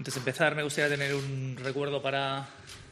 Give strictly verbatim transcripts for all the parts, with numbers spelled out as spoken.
Antes de empezar, me gustaría tener un recuerdo para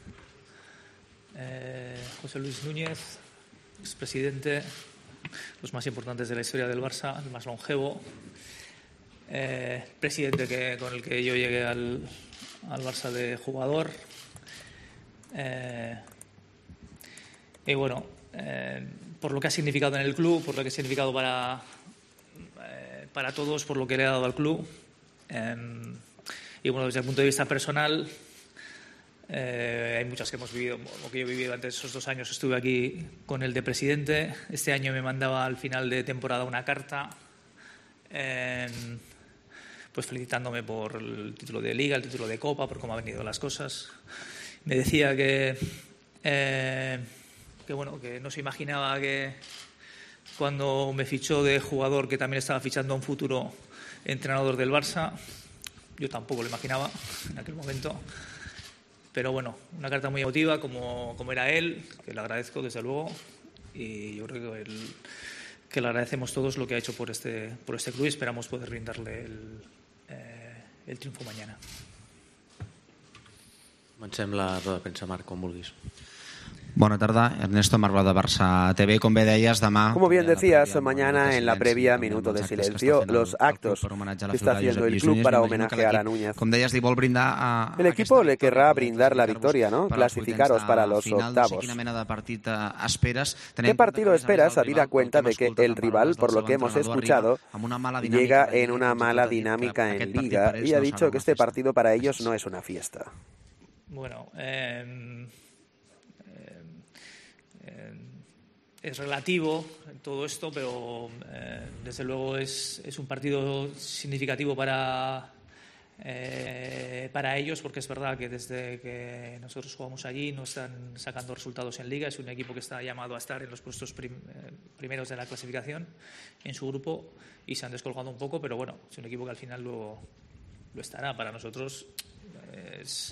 eh, José Luis Núñez, expresidente, los más importantes de la historia del Barça, el más longevo, eh, presidente que, con el que yo llegué al, al Barça de jugador. Eh, y bueno, eh, por lo que ha significado en el club, por lo que ha significado para, eh, para todos, por lo que le ha dado al club. Eh, y bueno, desde el punto de vista personal, eh, hay muchas que hemos vivido, lo que yo he vivido antes de esos dos años. Estuve aquí con el de presidente. Este año me mandaba al final de temporada una carta, eh, pues felicitándome por el título de Liga, el título de Copa, por cómo han venido las cosas. Me decía que, eh, que, bueno, que no se imaginaba que cuando me fichó de jugador, que también estaba fichando a un futuro entrenador del Barça. Yo tampoco lo imaginaba en aquel momento. Pero bueno, una carta muy emotiva, como, como era él, que le agradezco desde luego. Y yo creo que, el, que le agradecemos todos lo que ha hecho por este, por este club y esperamos poder brindarle el, eh, el triunfo mañana. Comencem la roda de premsa, Marc, com vulguis. Bona tarda, Ernesto Marblado de Barça T V. Como dèies, demà... Como bien decías, mañana en la previa minuto de silencio, los actos que está haciendo el club para homenajear a Núñez. El equipo le querrá brindar la victoria, ¿no? Clasificaros para los octavos. ¿Qué partido esperas, habida cuenta de que el rival, por lo que hemos escuchado, llega en una mala dinámica en Liga y ha dicho que este partido para ellos no es una fiesta? Bueno, eh... es relativo todo esto, pero eh, desde luego es, es un partido significativo para, eh, para ellos, porque es verdad que desde que nosotros jugamos allí no están sacando resultados en Liga. Es un equipo que está llamado a estar en los puestos prim, eh, primeros de la clasificación en su grupo y se han descolgado un poco, pero bueno, es un equipo que al final lo, lo estará. Para nosotros es,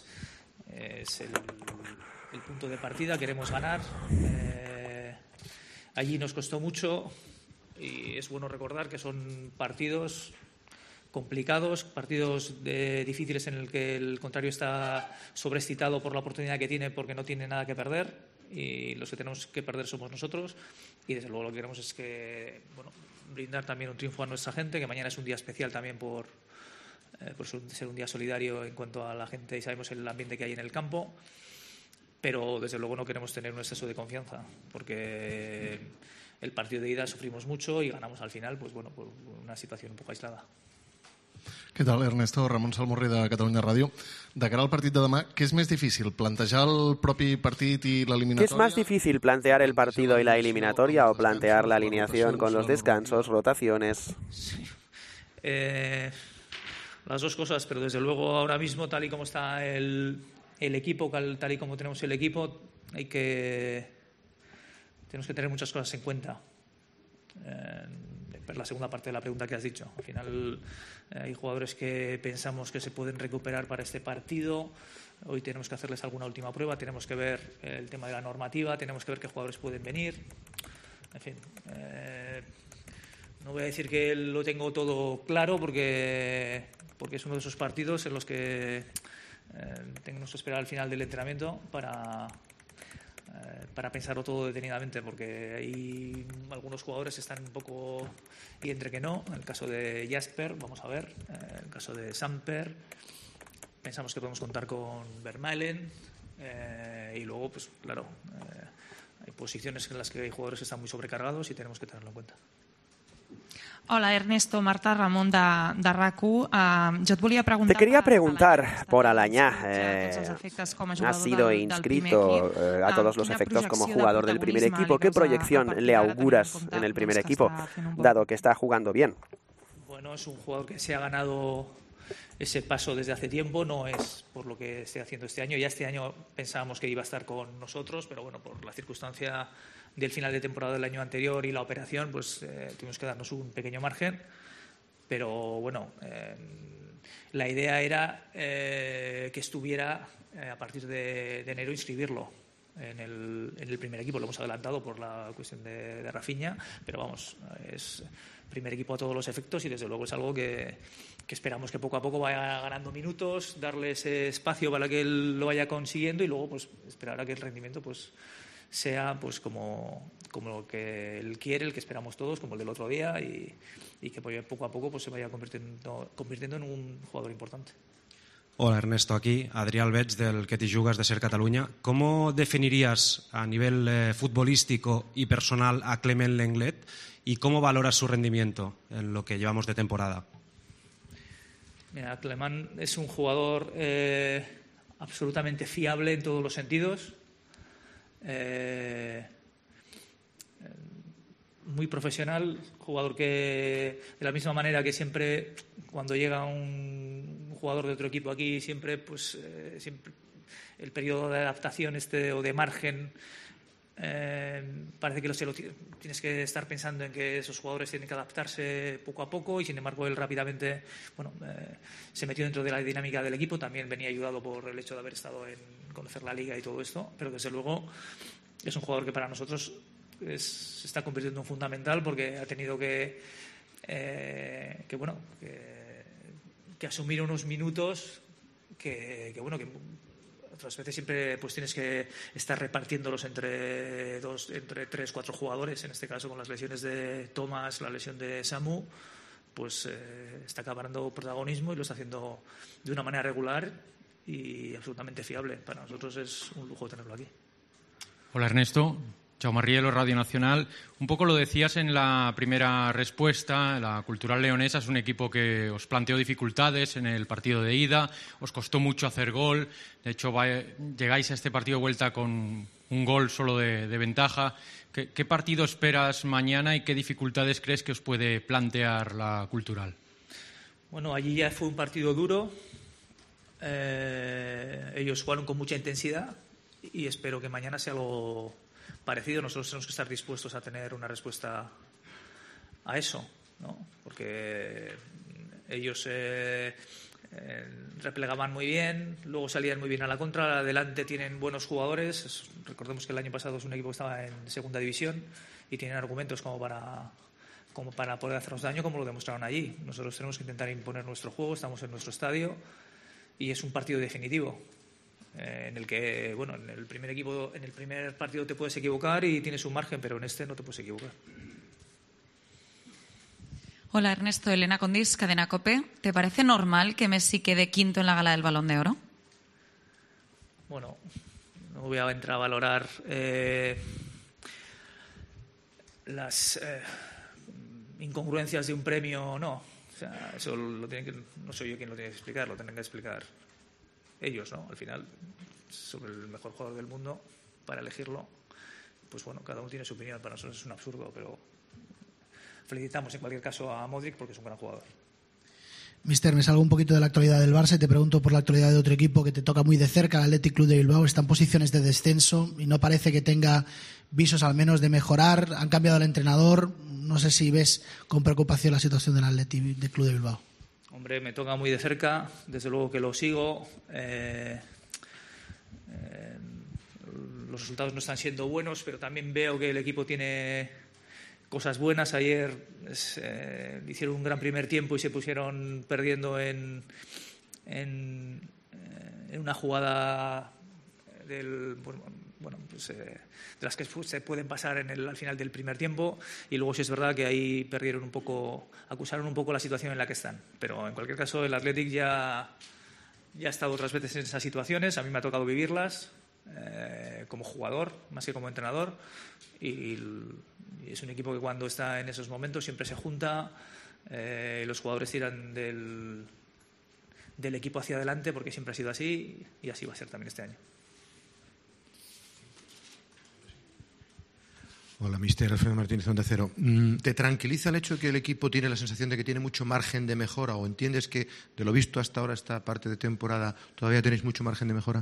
es el, el punto de partida, queremos ganar. Eh, Allí nos costó mucho y es bueno recordar que son partidos complicados, partidos de, difíciles en el que el contrario está sobreexcitado por la oportunidad que tiene porque no tiene nada que perder y los que tenemos que perder somos nosotros y desde luego lo que queremos es que, bueno, brindar también un triunfo a nuestra gente, que mañana es un día especial también por, eh, por ser un día solidario en cuanto a la gente y sabemos el ambiente que hay en el campo. Pero desde luego no queremos tener un exceso de confianza, porque el partido de ida sufrimos mucho y ganamos al final, pues bueno, por una situación un poco aislada. Què tal, Ernesto? Ramon Salmorri de Catalunya Ràdio. De cara al partit de demà, què és més difícil? ¿Plantejar el propi partit y la eliminatoria? ¿Qué es más difícil, plantear el partido y la eliminatoria o plantear la alineación con los descansos, rotaciones? Sí. Eh, las dos cosas, pero desde luego ahora mismo, tal y como está el... el equipo, tal y como tenemos el equipo, hay que tenemos que tener muchas cosas en cuenta. Eh, la segunda parte de la pregunta que has dicho. Al final eh, hay jugadores que pensamos que se pueden recuperar para este partido. Hoy tenemos que hacerles alguna última prueba, tenemos que ver el tema de la normativa, tenemos que ver qué jugadores pueden venir. En fin, eh, no voy a decir que lo tengo todo claro porque, porque es uno de esos partidos en los que Eh, tenemos que esperar al final del entrenamiento para, eh, para pensarlo todo detenidamente, porque hay algunos jugadores que están un poco y entre que no. En el caso de Jasper, vamos a ver, eh, en el caso de Samper, pensamos que podemos contar con Vermaelen eh, y luego, pues claro, eh, hay posiciones en las que hay jugadores que están muy sobrecargados y tenemos que tenerlo en cuenta. Hola, Ernesto, Marta, Ramón de, de R A C U. Uh, yo te volia preguntar... Te quería preguntar por Alañá. Eh, ha sido inscrito eh, a todos los efectos como jugador del primer equipo. ¿Qué proyección le auguras en el primer equipo, dado que está jugando bien? Bueno, es un jugador que se ha ganado ese paso desde hace tiempo, no es por lo que esté haciendo este año. Ya este año pensábamos que iba a estar con nosotros, pero bueno, por la circunstancia del final de temporada del año anterior y la operación, pues eh, tuvimos que darnos un pequeño margen. Pero bueno, eh, la idea era eh, que estuviera eh, a partir de, de enero inscribirlo. en el, en el primer equipo. Lo hemos adelantado por la cuestión de, de Rafinha, pero vamos, es primer equipo a todos los efectos y desde luego es algo que, que esperamos que poco a poco vaya ganando minutos, darle ese espacio para que él lo vaya consiguiendo y luego pues esperar a que el rendimiento pues sea pues como, como lo que él quiere, el que esperamos todos, como el del otro día y, y que poco a poco pues se vaya convirtiendo, convirtiendo en un jugador importante. Hola Ernesto, aquí Adrià Albeig del Que t'hi jugues de Ser Catalunya. ¿Cómo definirías a nivel eh, futbolístico y personal a Clement Lenglet y cómo valoras su rendimiento en lo que llevamos de temporada? Mira, Clement es un jugador eh, absolutamente fiable en todos los sentidos, eh, muy profesional, jugador que de la misma manera que siempre cuando llega un jugador de otro equipo aquí siempre pues eh, siempre el periodo de adaptación este o de margen eh, parece que lo, lo tienes que estar pensando en que esos jugadores tienen que adaptarse poco a poco y sin embargo él rápidamente bueno eh, se metió dentro de la dinámica del equipo, también venía ayudado por el hecho de haber estado en conocer la liga y todo esto, pero desde luego es un jugador que para nosotros es, se está convirtiendo en fundamental porque ha tenido que eh, que bueno que que asumir unos minutos que, que bueno que otras veces siempre pues tienes que estar repartiéndolos entre dos, entre tres, cuatro jugadores. En este caso con las lesiones de Thomas, la lesión de Samu, pues eh, está acaparando protagonismo y lo está haciendo de una manera regular y absolutamente fiable. Para nosotros es un lujo tenerlo aquí. Hola Ernesto. Jaume Rielo, Radio Nacional. Un poco lo decías en la primera respuesta, la Cultural Leonesa es un equipo que os planteó dificultades en el partido de ida, os costó mucho hacer gol, de hecho va, llegáis a este partido de vuelta con un gol solo de, de ventaja. ¿Qué, ¿Qué partido esperas mañana y qué dificultades crees que os puede plantear la Cultural? Bueno, allí ya fue un partido duro, eh, ellos jugaron con mucha intensidad y espero que mañana sea algo parecido. Nosotros tenemos que estar dispuestos a tener una respuesta a eso, ¿no? Porque ellos eh, eh, replegaban muy bien, luego salían muy bien a la contra, adelante tienen buenos jugadores. Es, recordemos que el año pasado es un equipo que estaba en segunda división y tienen argumentos como para, como para poder hacernos daño, como lo demostraron allí. Nosotros tenemos que intentar imponer nuestro juego, estamos en nuestro estadio y es un partido definitivo. Eh, en el que, bueno, en el primer equipo, en el primer partido te puedes equivocar y tienes un margen, pero en este no te puedes equivocar. Hola Ernesto, Elena Condis, Cadena COPE. ¿Te parece normal que Messi quede quinto en la gala del Balón de Oro? Bueno, no voy a entrar a valorar eh, las eh, incongruencias de un premio o no. O sea, eso lo tienen que, no soy yo quien lo tiene que explicar, lo tienen que explicar ellos, ¿no? Al final, sobre el mejor jugador del mundo, para elegirlo, pues bueno, cada uno tiene su opinión. Para nosotros es un absurdo, pero felicitamos en cualquier caso a Modric porque es un gran jugador. Mister, me salgo un poquito de la actualidad del Barça y te pregunto por la actualidad de otro equipo que te toca muy de cerca, el Athletic Club de Bilbao. Está en posiciones de descenso y no parece que tenga visos al menos de mejorar. Han cambiado al entrenador. No sé si ves con preocupación la situación del Athletic Club de Bilbao. Hombre, me toca muy de cerca, desde luego que lo sigo. Eh, eh, los resultados no están siendo buenos, pero también veo que el equipo tiene cosas buenas. Ayer eh, hicieron un gran primer tiempo y se pusieron perdiendo en, en, en una jugada del... bueno, pues, eh, de las que se pueden pasar en el, al final del primer tiempo, y luego sí es verdad que ahí perdieron un poco, acusaron un poco la situación en la que están, pero en cualquier caso el Athletic ya, ya ha estado otras veces en esas situaciones, a mí me ha tocado vivirlas eh, como jugador más que como entrenador, y, y es un equipo que cuando está en esos momentos siempre se junta, eh, los jugadores tiran del, del equipo hacia adelante porque siempre ha sido así y así va a ser también este año. Hola, mister Alfredo Martínez, Onda Cero. ¿Te tranquiliza el hecho de que el equipo tiene la sensación de que tiene mucho margen de mejora o entiendes que, de lo visto hasta ahora, esta parte de temporada, todavía tenéis mucho margen de mejora?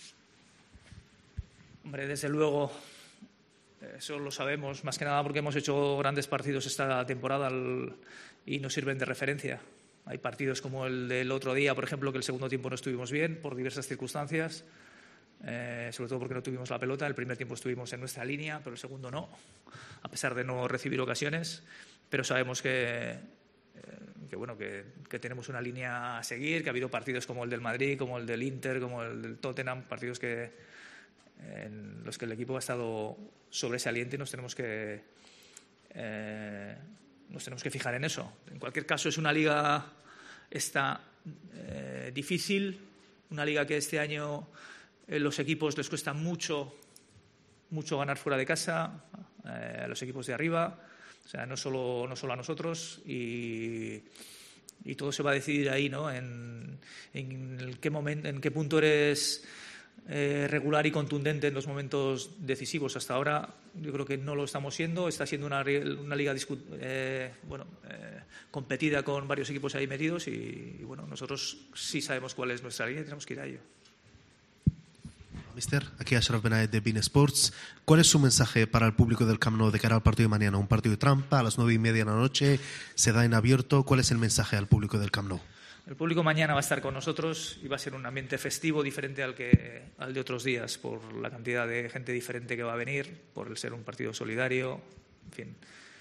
Hombre, desde luego, eso lo sabemos, más que nada porque hemos hecho grandes partidos esta temporada y nos sirven de referencia. Hay partidos como el del otro día, por ejemplo, que el segundo tiempo no estuvimos bien por diversas circunstancias. eh, sobre todo porque no tuvimos la pelota. El primer tiempo estuvimos en nuestra línea, pero el segundo no, a pesar de no recibir ocasiones. Pero sabemos que, eh, que, bueno, que, que tenemos una línea a seguir, que ha habido partidos como el del Madrid, como el del Inter, como el del Tottenham, partidos que, en los que el equipo ha estado sobresaliente y nos tenemos que, eh, nos tenemos que fijar en eso. En cualquier caso, es una liga esta, eh, difícil, una liga que este año eh, los equipos les cuesta mucho, mucho ganar fuera de casa, eh, a los equipos de arriba, o sea, no solo, no solo a nosotros, y, y todo se va a decidir ahí, ¿no? En, en qué momento, en qué punto eres eh, regular y contundente en los momentos decisivos. Hasta ahora yo creo que no lo estamos siendo. Está siendo una, una liga eh, bueno, eh, competida con varios equipos ahí metidos y, y bueno, nosotros sí sabemos cuál es nuestra línea y tenemos que ir a ello. Mister, aquí Ashraf Benaed de beIN Sports. ¿Cuál es su mensaje para el público del Camp Nou de cara al partido de mañana? Un partido de trampa a las nueve y media de la noche, se da en abierto. ¿Cuál es el mensaje al público del Camp Nou? El público mañana va a estar con nosotros y va a ser un ambiente festivo diferente al que al de otros días, por la cantidad de gente diferente que va a venir, por el ser un partido solidario, en fin.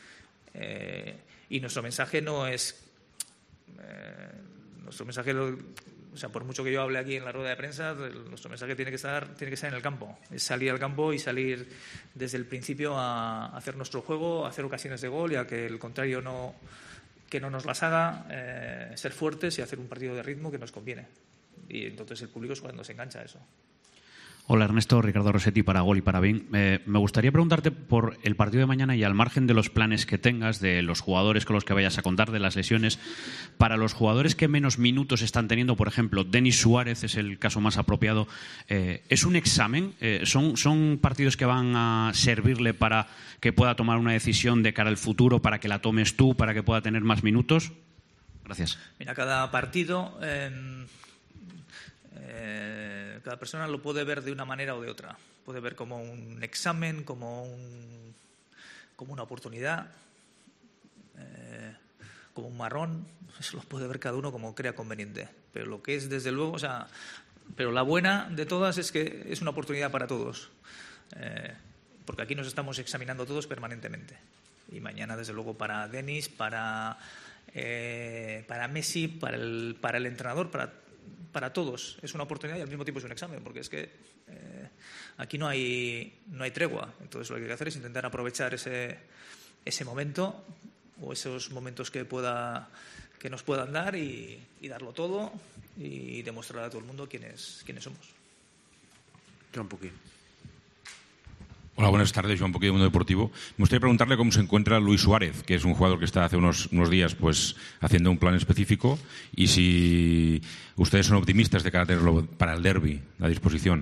Eh, y nuestro mensaje no es... Eh, nuestro mensaje... Lo, O sea, por mucho que yo hable aquí en la rueda de prensa, nuestro mensaje tiene que estar, tiene que estar en el campo. Es salir al campo y salir desde el principio a hacer nuestro juego, a hacer ocasiones de gol y a que el contrario no, que no nos las haga, eh, ser fuertes y hacer un partido de ritmo que nos conviene. Y entonces el público es cuando se engancha a eso. Hola Ernesto, Ricardo Rossetti para Gol y para beIN. Eh, me gustaría preguntarte por el partido de mañana y al margen de los planes que tengas, de los jugadores con los que vayas a contar, de las lesiones, para los jugadores que menos minutos están teniendo, por ejemplo, Denis Suárez es el caso más apropiado, eh, ¿es un examen? Eh, ¿son, ¿Son partidos que van a servirle para que pueda tomar una decisión de cara al futuro, para que la tomes tú, para que pueda tener más minutos? Gracias. Mira, cada partido... Eh, Eh, cada persona lo puede ver de una manera o de otra. Puede ver como un examen, como, un, como una oportunidad, eh, como un marrón. Eso lo puede ver cada uno como crea conveniente. Pero lo que es, desde luego, o sea, pero la buena de todas es que es una oportunidad para todos. Eh, porque aquí nos estamos examinando todos permanentemente. Y mañana, desde luego, para Denis, para, eh, para Messi, para el, para el entrenador, para para todos es una oportunidad y al mismo tiempo es un examen, porque es que eh, aquí no hay no hay tregua. Entonces lo que hay que hacer es intentar aprovechar ese ese momento o esos momentos que pueda que nos puedan dar y, y darlo todo y demostrar a todo el mundo quiénes quiénes somos. Joan Puquí. Hola, buenas tardes, Joan Puquí de Mundo Deportivo. Me gustaría preguntarle cómo se encuentra Luis Suárez, que es un jugador que está hace unos, unos días pues haciendo un plan específico, y si ustedes son optimistas de cara a tenerlo para el derbi a disposición.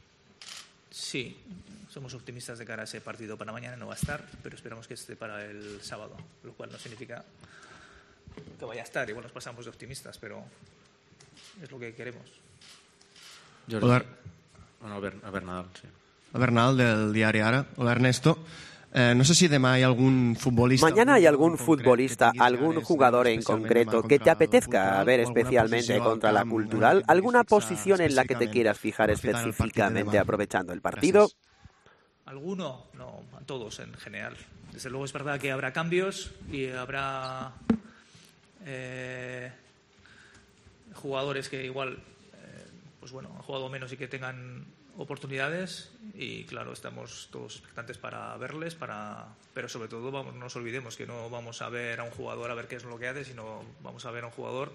Sí, somos optimistas de cara a ese partido. Para mañana no va a estar, pero esperamos que esté para el sábado, lo cual no significa que vaya a estar. Igual nos pasamos de optimistas, pero es lo que queremos. Jordi. Hola. Bueno, a ver, Nadal, sí. Bernal, del diari Ara. Hola, Ernesto. Eh, no sé si demà hay algún futbolista... Mañana hay algún futbolista, algún jugador en concreto que te apetezca ver especialmente contra la Cultural, alguna posición en la que te quieras fijar específicamente aprovechando el partido. ¿Alguno? No, a todos en general. Desde luego es verdad que habrá cambios y habrá eh, jugadores que igual eh, pues bueno, han jugado menos y que tengan oportunidades y claro, estamos todos expectantes para verles, para pero sobre todo vamos, no nos olvidemos que no vamos a ver a un jugador a ver qué es lo que hace, sino vamos a ver a un jugador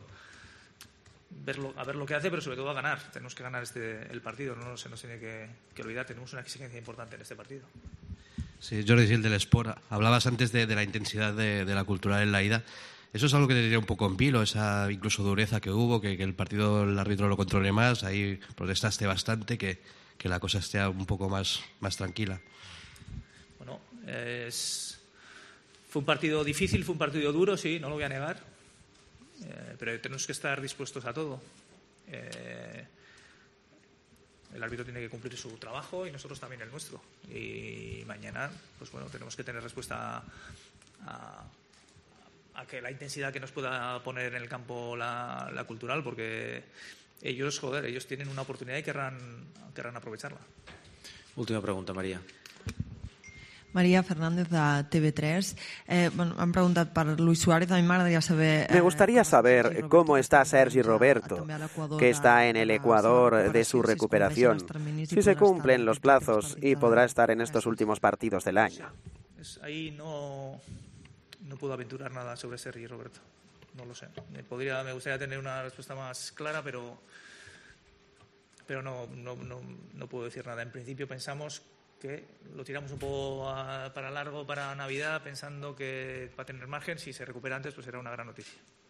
verlo, a ver lo que hace, pero sobre todo a ganar. Tenemos que ganar este el partido, no se nos tiene que, que olvidar, tenemos una exigencia importante en este partido. Sí, Jordi Gil del Sport. Hablabas antes de, de la intensidad de, de la Cultural en la ida. Eso es algo que te diría un poco en vilo, esa incluso dureza que hubo, que, que el partido, el árbitro lo controle más, ahí protestaste bastante, que que la cosa esté un poco más, más tranquila. Bueno, es... fue un partido difícil, fue un partido duro, sí, no lo voy a negar, eh, pero tenemos que estar dispuestos a todo. Eh, el árbitro tiene que cumplir su trabajo y nosotros también el nuestro. Y mañana, pues bueno, tenemos que tener respuesta a, a que la intensidad que nos pueda poner en el campo la, la Cultural, porque ellos, joder, ellos tienen una oportunidad y querrán, querrán aprovecharla. Última pregunta, María. María Fernández, de T V tres. Eh, bueno, han preguntat per Luis Suárez. A mí me gustaría saber... Eh, me gustaría saber cómo está Sergi Roberto, que está en el Ecuador de su recuperación, si se cumplen los plazos y podrá estar en estos últimos partidos del año. Es, ahí no, no puedo aventurar nada sobre Sergi Roberto. No lo sé. Me, podría, me gustaría tener una respuesta más clara, pero, pero no, no, no, no puedo decir nada. En principio pensamos que lo tiramos un poco a, para largo, para Navidad, pensando que va a tener margen. Si se recupera antes, pues será una gran noticia.